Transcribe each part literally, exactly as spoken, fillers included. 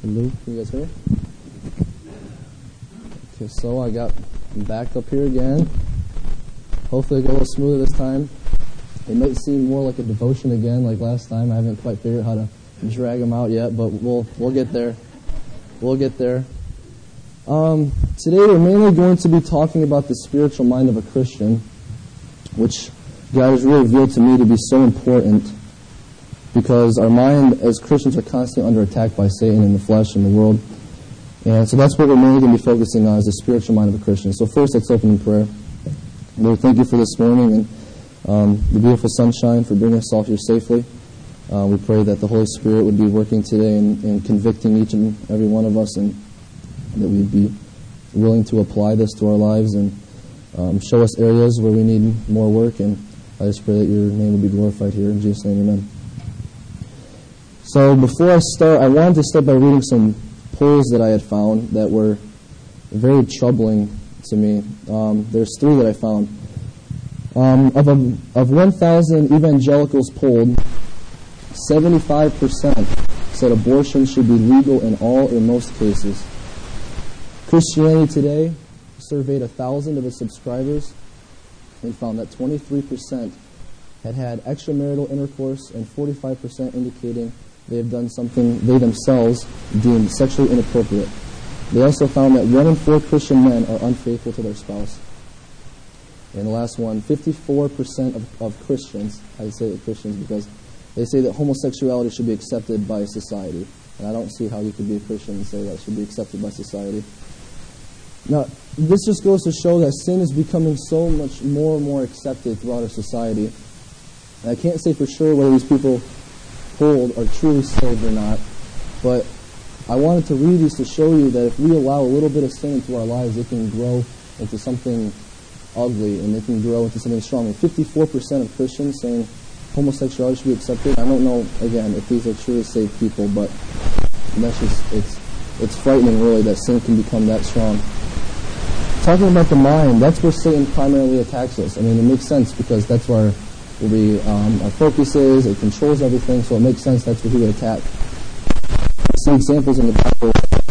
Luke, can you guys hear? Okay, so I got back up here again. Hopefully it'll go a little smoother this time. It might seem more like a devotion again, like last time. I haven't quite figured out how to drag them out yet, but we'll we'll get there. We'll get there. Um, today we're mainly going to be talking about the spiritual mind of a Christian, which God has really revealed to me to be so important, because our mind as Christians are constantly under attack by Satan and the flesh and the world. And so that's what we're mainly going to be focusing on, is the spiritual mind of a Christian. So first, let's open in prayer. Lord, thank you for this morning and um, the beautiful sunshine, for bringing us all here safely. Uh, we pray that the Holy Spirit would be working today and, and convicting each and every one of us, and that we'd be willing to apply this to our lives and um, show us areas where we need more work. And I just pray that your name would be glorified here. In Jesus' name, amen. So before I start, I wanted to start by reading some polls that I had found that were very troubling to me. Um, there's three that I found. Um, of, a, of one thousand evangelicals polled, seventy-five percent said abortion should be legal in all or most cases. Christianity Today surveyed one thousand of its subscribers and found that twenty-three percent had had extramarital intercourse and forty-five percent indicating they have done something they themselves deemed sexually inappropriate. They also found that one in four Christian men are unfaithful to their spouse. And the last one, fifty-four percent of, of Christians, I say that Christians because they say that homosexuality should be accepted by society. And I don't see how you could be a Christian and say that it should be accepted by society. Now, this just goes to show that sin is becoming so much more and more accepted throughout our society. And I can't say for sure whether these people polled are truly saved or not, but I wanted to read these to show you that if we allow a little bit of sin into our lives, it can grow into something ugly, and it can grow into something strong. And fifty-four percent of Christians saying homosexuality should be accepted. I don't know, again, if these are truly saved people, but that's just, it's, it's frightening, really, that sin can become that strong. Talking about the mind, that's where Satan primarily attacks us. I mean, it makes sense because that's where we, um, our focus is. It controls everything, so it makes sense that's where he would attack. We see examples in the Bible.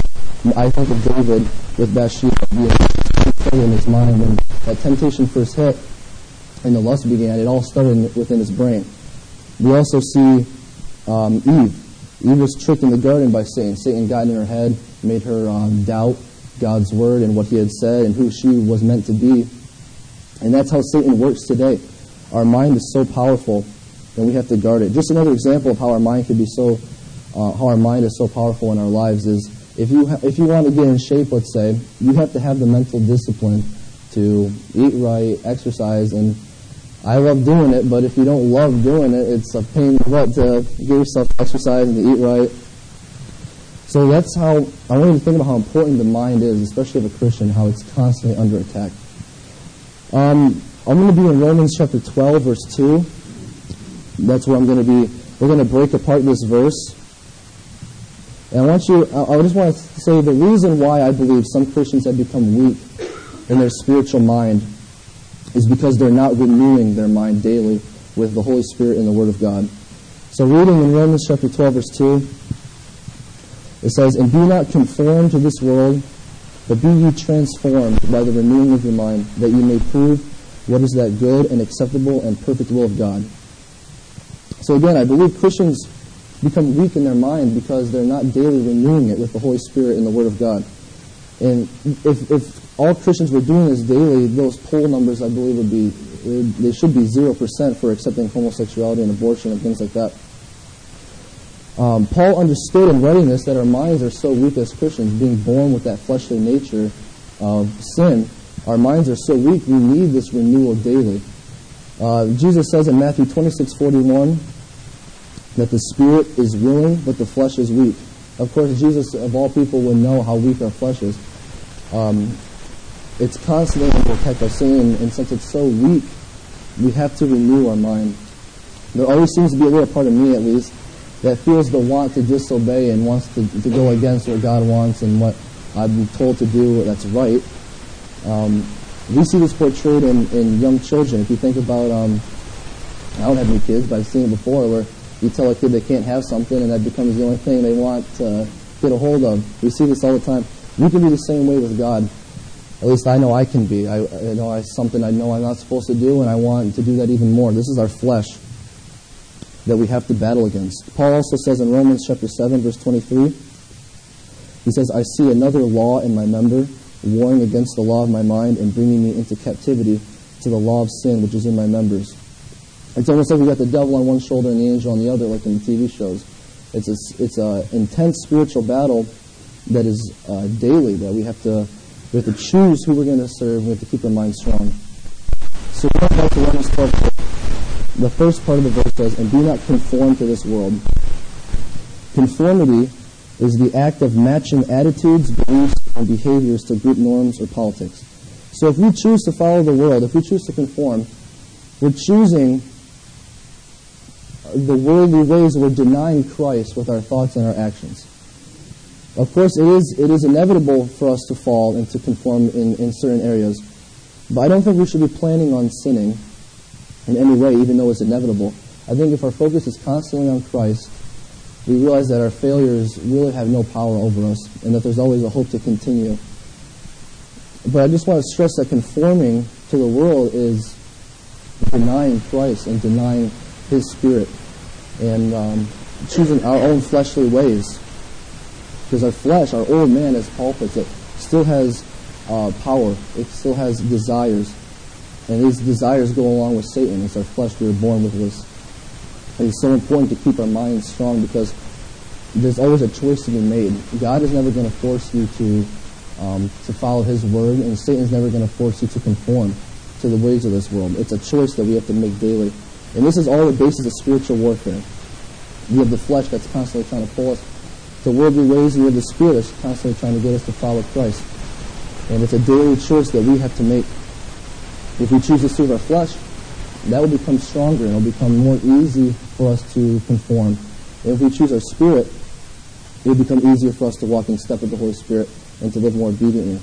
I think of David with Bathsheba being in his mind when that temptation first hit and the lust began. It all started within his brain. We also see um, Eve. Eve was tricked in the garden by Satan. Satan got in her head, made her um, doubt God's word and what he had said and who she was meant to be. And that's how Satan works today. Our mind is so powerful, and we have to guard it. Just another example of how our mind can be so, uh, how our mind is so powerful in our lives is if you ha- if you want to get in shape, let's say, you have to have the mental discipline to eat right, exercise, and I love doing it, but if you don't love doing it, it's a pain in the butt to get yourself exercise and to eat right. So that's how, I want you to think about how important the mind is, especially of a Christian, how it's constantly under attack. Um, I'm going to be in Romans chapter twelve, verse two. That's where I'm going to be. We're going to break apart this verse. And I want you, I just want to say the reason why I believe some Christians have become weak in their spiritual mind is because they're not renewing their mind daily with the Holy Spirit and the Word of God. So reading in Romans chapter twelve, verse two, it says, "And be not conformed to this world, but be ye transformed by the renewing of your mind, that ye may prove what is that good and acceptable and perfect will of God." So again, I believe Christians become weak in their mind because they're not daily renewing it with the Holy Spirit and the Word of God. And if, if all Christians were doing this daily, those poll numbers, I believe, would be, they should be zero percent for accepting homosexuality and abortion and things like that. Um, Paul understood in writing this that our minds are so weak as Christians, being born with that fleshly nature of sin. Our minds are so weak, we need this renewal daily. Uh, Jesus says in Matthew twenty-six forty-one that the spirit is willing, but the flesh is weak. Of course, Jesus, of all people, would know how weak our flesh is. Um, it's constantly under attack by sin, and since it's so weak, we have to renew our mind. There always seems to be a little part of me, at least, that feels the want to disobey and wants to, to go against what God wants and what I've been told to do that's right. Um, we see this portrayed in, in young children. If you think about, um, I don't have any kids, but I've seen it before, where you tell a kid they can't have something, and that becomes the only thing they want to, get a hold of. We see this all the time. We can be the same way with God. At least I know I can be. I, I know I something I know I'm not supposed to do, and I want to do that even more. This is our flesh that we have to battle against. Paul also says in Romans chapter seven, verse twenty-three, he says, I see another law in my member, warring against the law of my mind and bringing me into captivity to the law of sin which is in my members. It's almost like we got the devil on one shoulder and the angel on the other, like in the T V shows. It's a, it's a intense spiritual battle that is uh, daily, that we have to we have to choose who we're going to serve. We have to keep our minds strong. So going back to Romans twelve, the first part of the verse says, and be not conformed to this world. Conformity is the act of matching attitudes, beliefs, and behaviors to group norms or politics. So if we choose to follow the world, if we choose to conform, we're choosing the worldly ways, we're denying Christ with our thoughts and our actions. Of course, it is it is inevitable for us to fall and to conform in, in certain areas, but I don't think we should be planning on sinning in any way, even though it's inevitable. I think if our focus is constantly on Christ, we realize that our failures really have no power over us, and that there's always a hope to continue. But I just want to stress that conforming to the world is denying Christ and denying His Spirit, and um, choosing our own fleshly ways. Because our flesh, our old man, as Paul puts it, still has uh, power. It still has desires. And these desires go along with Satan. It's our flesh we were born with this. And it's so important to keep our minds strong because there's always a choice to be made. God is never going to force you to um, to follow His word, and Satan's never going to force you to conform to the ways of this world. It's a choice that we have to make daily. And this is all the basis of spiritual warfare. We have the flesh that's constantly trying to pull us to worldly ways, and we have the Spirit that's constantly trying to get us to follow Christ. And it's a daily choice that we have to make. If we choose to serve our flesh, that will become stronger and it will become more easy for us to conform. And if we choose our Spirit, it will become easier for us to walk in step with the Holy Spirit and to live more obediently.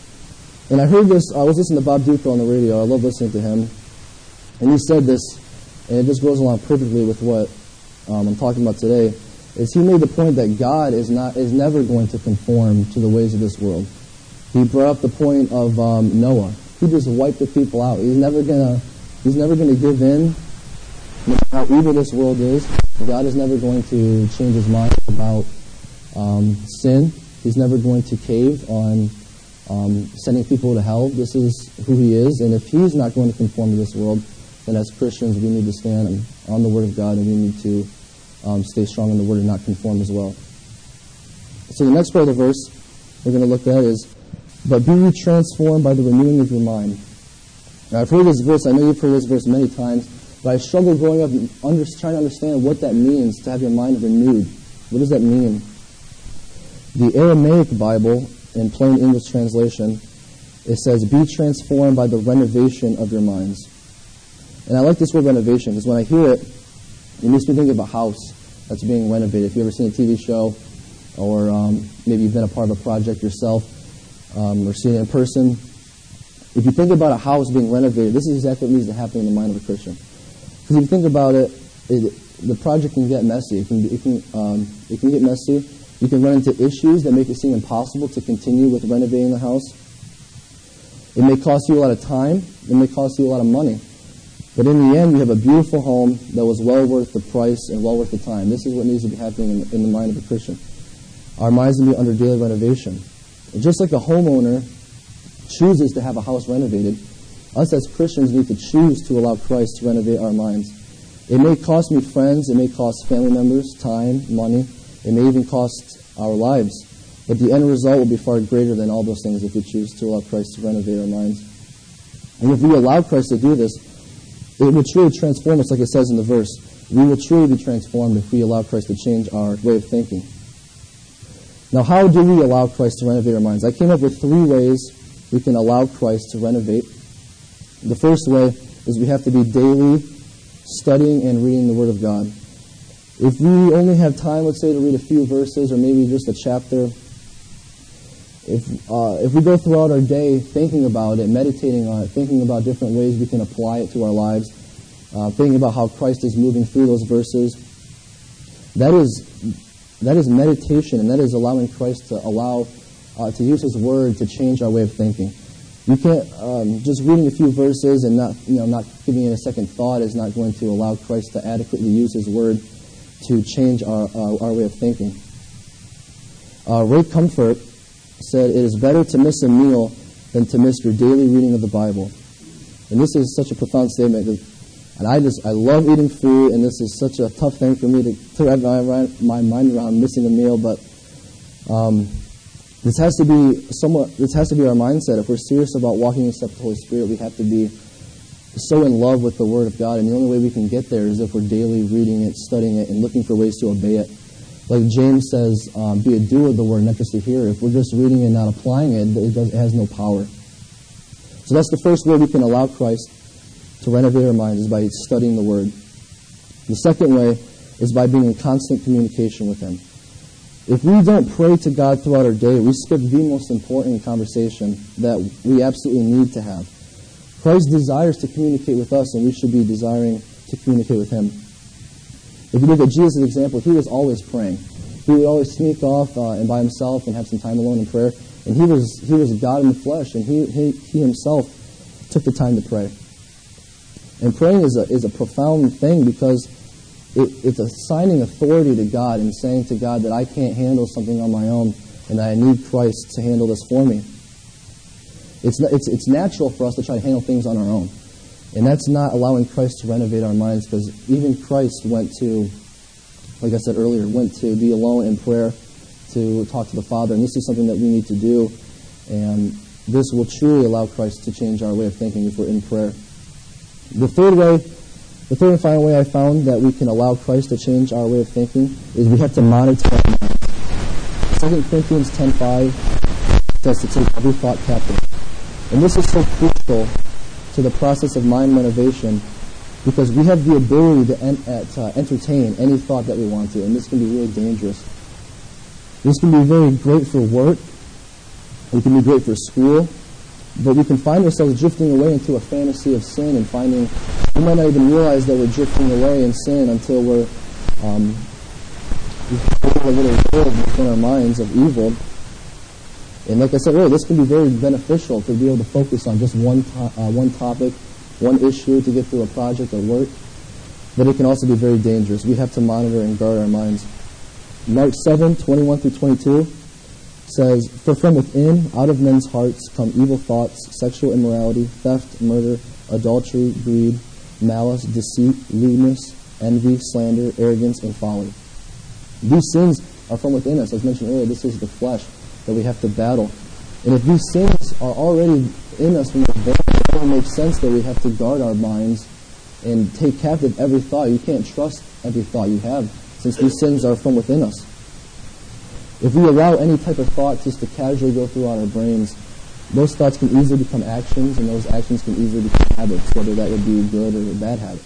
And I heard this, I was listening to Bob Duper on the radio. I love listening to him. And he said this, and it just goes along perfectly with what um, I'm talking about today, is he made the point that God is not is never going to conform to the ways of this world. He brought up the point of um, Noah. He just wiped the people out. He's never gonna he's never gonna give in, no matter how evil this world is. God is never going to change His mind about um, sin. He's never going to cave on um, sending people to hell. This is who He is, and if He's not going to conform to this world, then as Christians we need to stand on the Word of God, and we need to um, stay strong in the Word and not conform as well. So the next part of the verse we're going to look at is, but be ye transformed by the renewing of your mind. Now, I've heard this verse, I know you've heard this verse many times, but I struggled growing up under, trying to understand what that means, to have your mind renewed. What does that mean? The Aramaic Bible, in plain English translation, it says, be transformed by the renovation of your minds. And I like this word renovation, because when I hear it, it makes me think of a house that's being renovated. If you've ever seen a T V show, or um, maybe you've been a part of a project yourself, um, or seen it in person, if you think about a house being renovated, this is exactly what needs to happen in the mind of a Christian. Because if you think about it, it, the project can get messy. It can, it can, um, it can get messy. You can run into issues that make it seem impossible to continue with renovating the house. It may cost you a lot of time. It may cost you a lot of money. But in the end, you have a beautiful home that was well worth the price and well worth the time. This is what needs to be happening in, in the mind of a Christian. Our minds need to be under daily renovation. And just like a homeowner chooses to have a house renovated, us as Christians need to choose to allow Christ to renovate our minds. It may cost me friends, it may cost family members, time, money, it may even cost our lives, but the end result will be far greater than all those things if we choose to allow Christ to renovate our minds. And if we allow Christ to do this, it will truly transform us, like it says in the verse. We will truly be transformed if we allow Christ to change our way of thinking. Now, how do we allow Christ to renovate our minds? I came up with three ways we can allow Christ to renovate. The first way is we have to be daily studying and reading the Word of God. If we only have time, let's say, to read a few verses or maybe just a chapter, if uh, if we go throughout our day thinking about it, meditating on it, thinking about different ways we can apply it to our lives, uh, thinking about how Christ is moving through those verses, that is that is meditation, and that is allowing Christ to allow, uh, to use His Word to change our way of thinking. You can't, um, just reading a few verses and not, you know, not giving it a second thought is not going to allow Christ to adequately use His Word to change our, uh, our way of thinking. Uh, Ray Comfort said, "It is better to miss a meal than to miss your daily reading of the Bible." And this is such a profound statement. And I just, I love eating food, and this is such a tough thing for me to, to wrap my, my mind around missing a meal. But um, this has to be somewhat, this has to be our mindset. If we're serious about walking in step with the Holy Spirit, we have to be so in love with the Word of God. And the only way we can get there is if we're daily reading it, studying it, and looking for ways to obey it. Like James says, um, be a doer of the Word, not just a hearer. If we're just reading it and not applying it, it, does, it has no power. So that's the first way we can allow Christ to renovate our minds, is by studying the Word. The second way is by being in constant communication with Him. If we don't pray to God throughout our day, we skip the most important conversation that we absolutely need to have. Christ desires to communicate with us, and we should be desiring to communicate with Him. If you look at Jesus' example, He was always praying. He would always sneak off uh, and by Himself and have some time alone in prayer. And He was He was God in the flesh, and He He, he Himself took the time to pray. And praying is a is a profound thing, because it, it's assigning authority to God and saying to God that I can't handle something on my own, and that I need Christ to handle this for me. It's it's it's natural for us to try to handle things on our own. And that's not allowing Christ to renovate our minds, because even Christ went to, like I said earlier, went to be alone in prayer to talk to the Father. And this is something that we need to do. And this will truly allow Christ to change our way of thinking if we're in prayer. The third way, the third and final way I found that we can allow Christ to change our way of thinking is we have to monitor our minds. Second Corinthians ten five says to take every thought captive. And this is so crucial to the process of mind renovation, because we have the ability to en- at, uh, entertain any thought that we want to, and this can be really dangerous. This can be very great for work, it can be great for school, but we can find ourselves drifting away into a fantasy of sin and finding, we might not even realize that we're drifting away in sin until we're um, we've a little world within our minds of evil. And like I said earlier, this can be very beneficial to be able to focus on just one to- uh, one topic, one issue to get through a project or work. But it can also be very dangerous. We have to monitor and guard our minds. Mark seven, twenty-one through twenty-two says, "For from within, out of men's hearts, come evil thoughts, sexual immorality, theft, murder, adultery, greed, malice, deceit, lewdness, envy, slander, arrogance, and folly." These sins are from within us. As mentioned earlier, this is the flesh that we have to battle. And if these sins are already in us from the born, it doesn't make sense that we have to guard our minds and take captive every thought. You can't trust every thought you have, since these sins are from within us. If we allow any type of thought just to casually go throughout our brains, those thoughts can easily become actions, and those actions can easily become habits, whether that would be a good or a bad habit.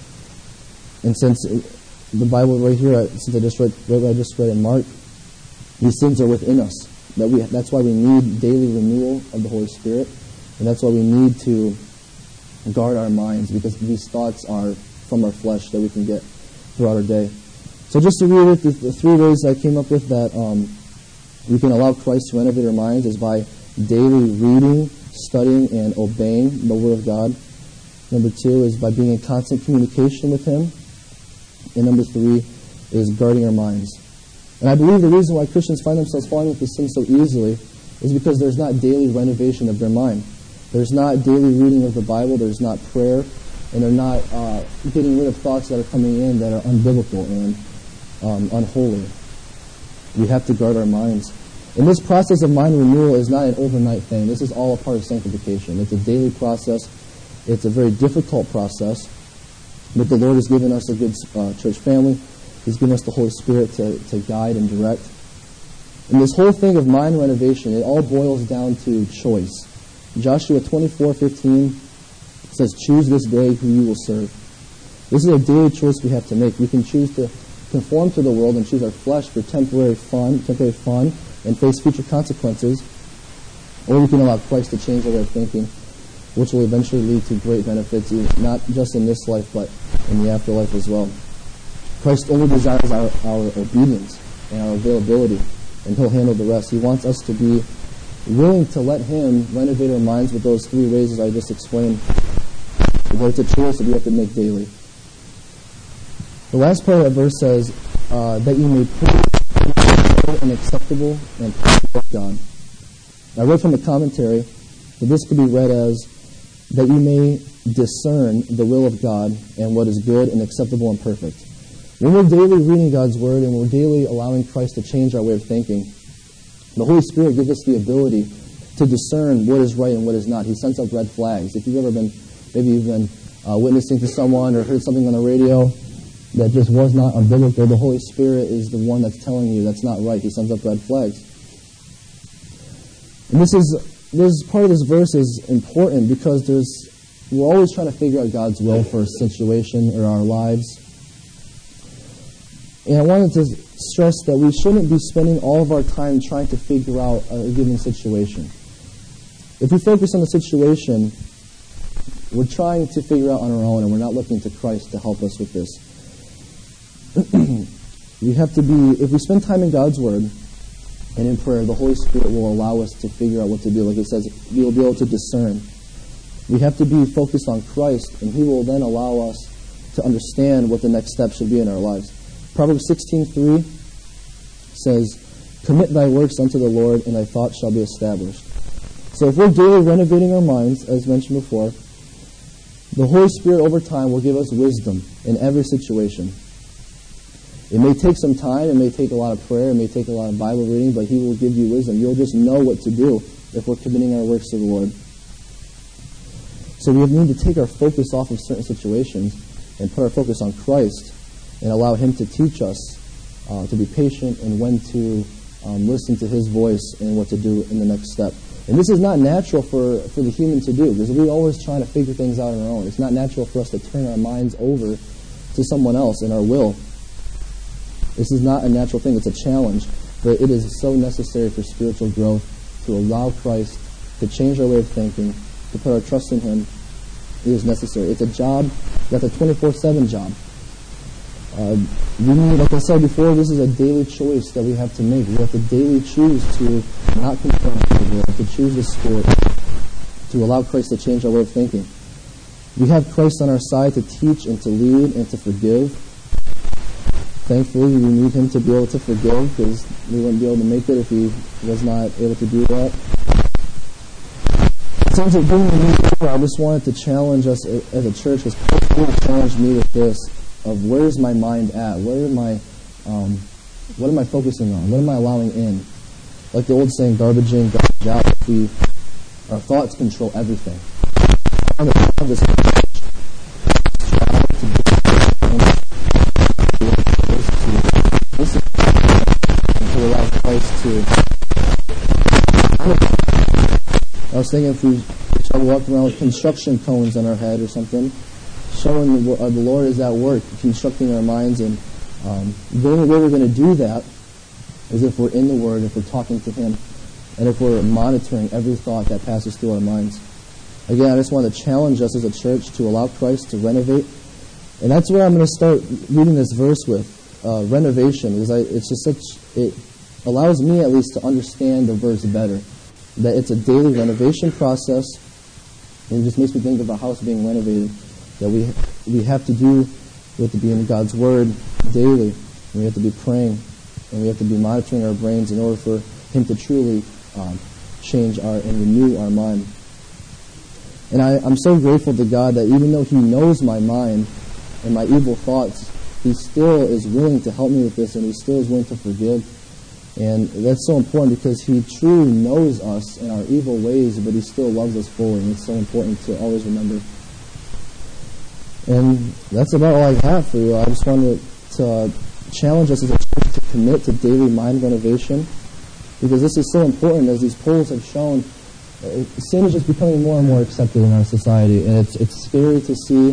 And since the Bible right here, since I just read, I just read in Mark, these sins are within us. That we, that's why we need daily renewal of the Holy Spirit, and that's why we need to guard our minds, because these thoughts are from our flesh that we can get throughout our day. So just to read it, the, the three ways I came up with that um, we can allow Christ to renovate our minds is by daily reading, studying, and obeying the Word of God. Number two is by being in constant communication with Him. And number three is guarding our minds. And I believe the reason why Christians find themselves falling into sin so easily is because there's not daily renovation of their mind. There's not daily reading of the Bible, there's not prayer, and they're not uh, getting rid of thoughts that are coming in that are unbiblical and um, unholy. We have to guard our minds. And this process of mind renewal is not an overnight thing. This is all a part of sanctification. It's a daily process. It's a very difficult process. But the Lord has given us a good uh, church family. He's given us the Holy Spirit to, to guide and direct. And this whole thing of mind renovation, it all boils down to choice. Joshua twenty-four fifteen says, "Choose this day who you will serve." This is a daily choice we have to make. We can choose to conform to the world and choose our flesh for temporary fun, temporary fun, and face future consequences. Or we can allow Christ to change our way of thinking, which will eventually lead to great benefits, not just in this life, but in the afterlife as well. Christ only desires our, our obedience. and our availability, and He'll handle the rest. He wants us to be willing to let Him renovate our minds with those three ways as I just explained. But it's a choice that we have to make daily. The last part of that verse says, uh, that you may prove and acceptable and perfect of God. I read from the commentary that this could be read as, that you may discern the will of God and what is good and acceptable and perfect. When we're daily reading God's Word and we're daily allowing Christ to change our way of thinking, the Holy Spirit gives us the ability to discern what is right and what is not. He sends up red flags. If you've ever been, maybe you've been uh, witnessing to someone or heard something on the radio that just was not unbiblical, the Holy Spirit is the one that's telling you that's not right. He sends up red flags. And this is this part of this verse is important because there's we're always trying to figure out God's will for a situation or our lives. And I wanted to stress that we shouldn't be spending all of our time trying to figure out a given situation. If we focus on the situation, we're trying to figure out on our own, and we're not looking to Christ to help us with this. We have to be, if we spend time in God's Word and in prayer, the Holy Spirit will allow us to figure out what to do. Like it says, we will be able to discern. We have to be focused on Christ, and He will then allow us to understand what the next step should be in our lives. Proverbs sixteen three says, commit thy works unto the Lord, and thy thoughts shall be established. So if we're daily renovating our minds, as mentioned before, the Holy Spirit over time will give us wisdom in every situation. It may take some time, it may take a lot of prayer, it may take a lot of Bible reading, but He will give you wisdom. You'll just know what to do if we're committing our works to the Lord. So we need to take our focus off of certain situations and put our focus on Christ and allow Him to teach us uh, to be patient and when to um, listen to His voice and what to do in the next step. And this is not natural for, for the human to do, because we're always trying to figure things out on our own. It's not natural for us to turn our minds over to someone else in our will. This is not a natural thing. It's a challenge, but it is so necessary for spiritual growth to allow Christ to change our way of thinking, to put our trust in Him. It is necessary. It's a job that's a twenty-four seven job. Uh, we need, like I said before, this is a daily choice that we have to make. We have to daily choose to not conform to the world, to choose the Spirit, to allow Christ to change our way of thinking. We have Christ on our side to teach and to lead and to forgive. Thankfully, we need Him to be able to forgive, because we wouldn't be able to make it if He was not able to do that. Since it being a new year, I just wanted to challenge us as a church, because people challenged me with this, of where's my mind at? Where am I, um, what am I focusing on? What am I allowing in? Like the old saying, garbage in, garbage out. If we, our thoughts control everything. I want to have this listen and to allow Christ to. I was thinking if we try to walk around with construction cones on our head or something, showing the, uh, the Lord is at work, constructing our minds, and um, the only way we're going to do that is if we're in the Word, if we're talking to Him, and if we're monitoring every thought that passes through our minds. Again, I just want to challenge us as a church to allow Christ to renovate, and that's where I'm going to start reading this verse with, uh, renovation, because I, it's just such, it allows me at least to understand the verse better, that it's a daily renovation process, and it just makes me think of a house being renovated, that we we have to do, we have to be in God's Word daily, and we have to be praying, and we have to be monitoring our brains in order for Him to truly um, change our and renew our mind. And I, I'm so grateful to God that even though He knows my mind and my evil thoughts, He still is willing to help me with this, and He still is willing to forgive. And that's so important because He truly knows us and our evil ways, but He still loves us fully, and it's so important to always remember. And that's about all I have for you. I just wanted to challenge us as a church to commit to daily mind renovation, because this is so important. As these polls have shown, sin is just becoming more and more accepted in our society, and it's it's scary to see.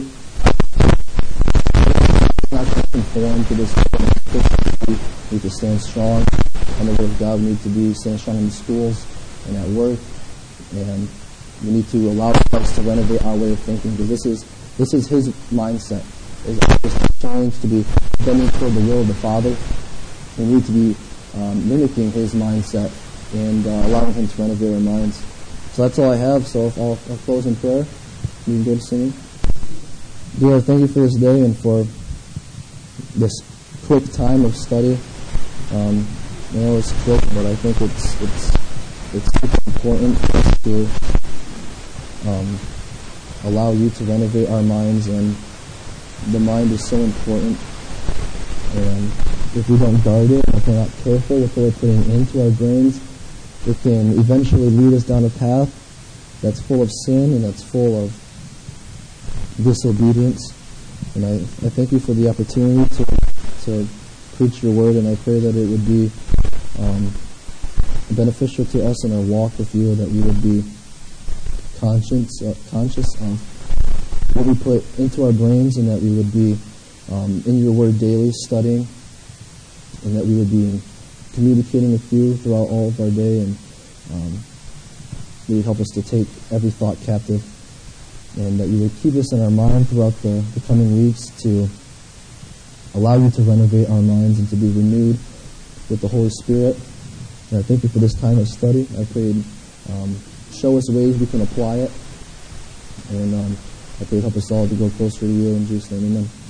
Not conform to this. We need to stand strong on the Word of God. We need to be stand strong in the schools and at work, and we need to allow Christ to renovate our way of thinking, because this is this is His mindset. Is always challenged to be bending toward the will of the Father, we need to be um, mimicking his mindset and uh, allowing him to renovate our minds. So that's all I have. So I'll, I'll close in prayer. You can go to singing. Dear Lord, thank you for this day and for this quick time of study. Um, I know it's quick, but I think it's it's it's super important for us to um, allow you to renovate our minds, and the mind is so important. And if we don't guard it, if we're not careful with what we're putting into our brains, it can eventually lead us down a path that's full of sin and that's full of disobedience. And I, I thank you for the opportunity to to preach your word, and I pray that it would be um, beneficial to us in our walk with you, that we would be conscious, uh, conscious of what we put into our brains, and that we would be um, in your word daily studying, and that we would be communicating with you throughout all of our day, and um, that you'd help us to take every thought captive, and that you would keep us in our mind throughout the, the coming weeks to allow you to renovate our minds and to be renewed with the Holy Spirit. And I thank you for this time of study. I pray um, show us ways we can apply it, and um, I pray help us all to go closer to you. In Jesus' name, amen.